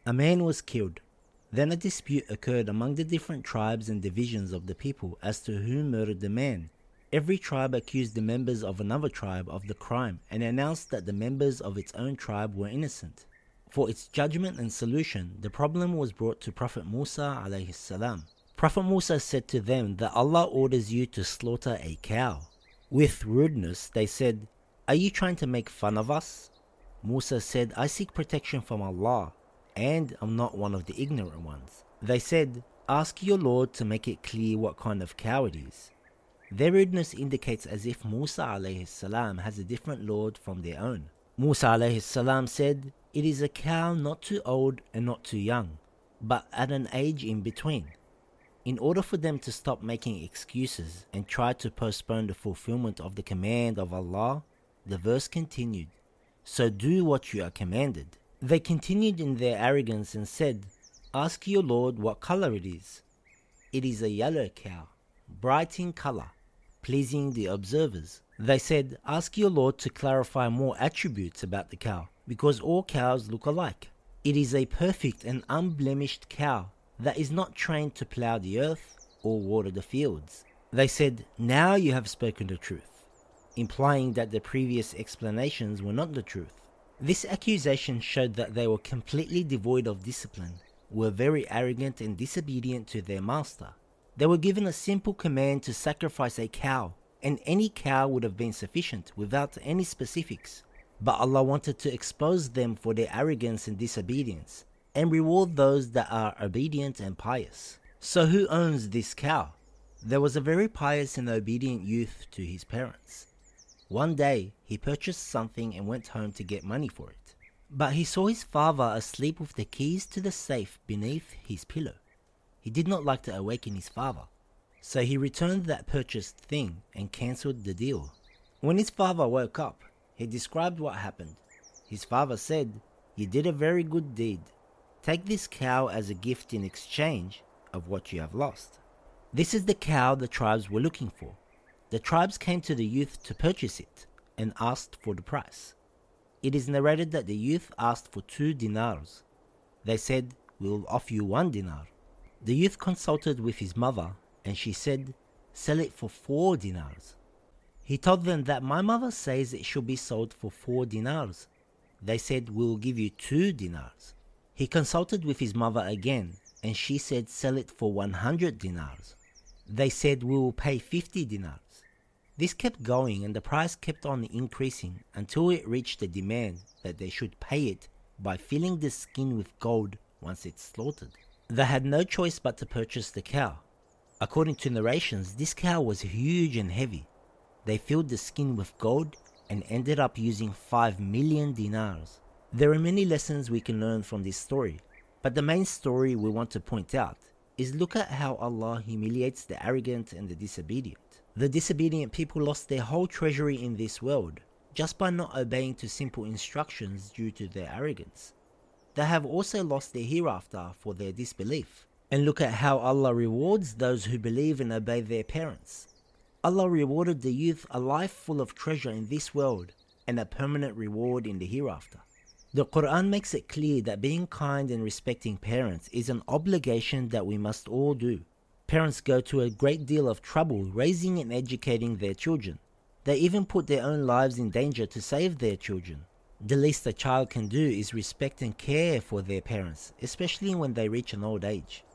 A man was killed. Then a dispute occurred among the different tribes and divisions of the people as to who murdered the man. Every tribe accused the members of another tribe of the crime and announced that the members of its own tribe were innocent. For its judgment and solution, the problem was brought to Prophet Musa alayhi salam. Prophet Musa said to them that Allah orders you to slaughter a cow. With rudeness, they said, "Are you trying to make fun of us?" Musa said, "I seek protection from Allah, and I'm not one of the ignorant ones." They said, "Ask your Lord to make it clear what kind of cow it is." Their rudeness indicates as if Musa alayhi salam has a different Lord from their own. Musa alayhi salam said, "It is a cow not too old and not too young, but at an age in between." In order for them to stop making excuses and try to postpone the fulfillment of the command of Allah, the verse continued, "So do what you are commanded." They continued in their arrogance and said, "Ask your Lord what color it is." "It is a yellow cow, bright in color, pleasing the observers." They said, "Ask your Lord to clarify more attributes about the cow, because all cows look alike." "It is a perfect and unblemished cow that is not trained to plow the earth or water the fields." They said, "Now you have spoken the truth," implying that the previous explanations were not the truth. This accusation showed that they were completely devoid of discipline, were very arrogant and disobedient to their master. They were given a simple command to sacrifice a cow, and any cow would have been sufficient without any specifics. But Allah wanted to expose them for their arrogance and disobedience, and reward those that are obedient and pious. So who owns this cow? There was a very pious and obedient youth to his parents. One day, he purchased something and went home to get money for it. But he saw his father asleep with the keys to the safe beneath his pillow. He did not like to awaken his father, so he returned that purchased thing and cancelled the deal. When his father woke up, he described what happened. His father said, "You did a very good deed. Take this cow as a gift in exchange of what you have lost." This is the cow the tribes were looking for. The tribes came to the youth to purchase it and asked for the price. It is narrated that the youth asked for 2 dinars. They said, "We will offer you 1 dinar. The youth consulted with his mother and she said, "Sell it for 4 dinars. He told them that my mother says it should be sold for 4 dinars. They said, "We will give you 2 dinars. He consulted with his mother again and she said, "Sell it for 100 dinars. They said, "We will pay 50 dinars. This kept going and the price kept on increasing until it reached the demand that they should pay it by filling the skin with gold once it's slaughtered. They had no choice but to purchase the cow. According to narrations, this cow was huge and heavy. They filled the skin with gold and ended up using 5 million dinars. There are many lessons we can learn from this story, but the main story we want to point out is look at how Allah humiliates the arrogant and the disobedient. The disobedient people lost their whole treasury in this world just by not obeying to simple instructions due to their arrogance. They have also lost their hereafter for their disbelief. And look at how Allah rewards those who believe and obey their parents. Allah rewarded the youth a life full of treasure in this world and a permanent reward in the hereafter. The Quran makes it clear that being kind and respecting parents is an obligation that we must all do. Parents go to a great deal of trouble raising and educating their children. They even put their own lives in danger to save their children. The least a child can do is respect and care for their parents, especially when they reach an old age.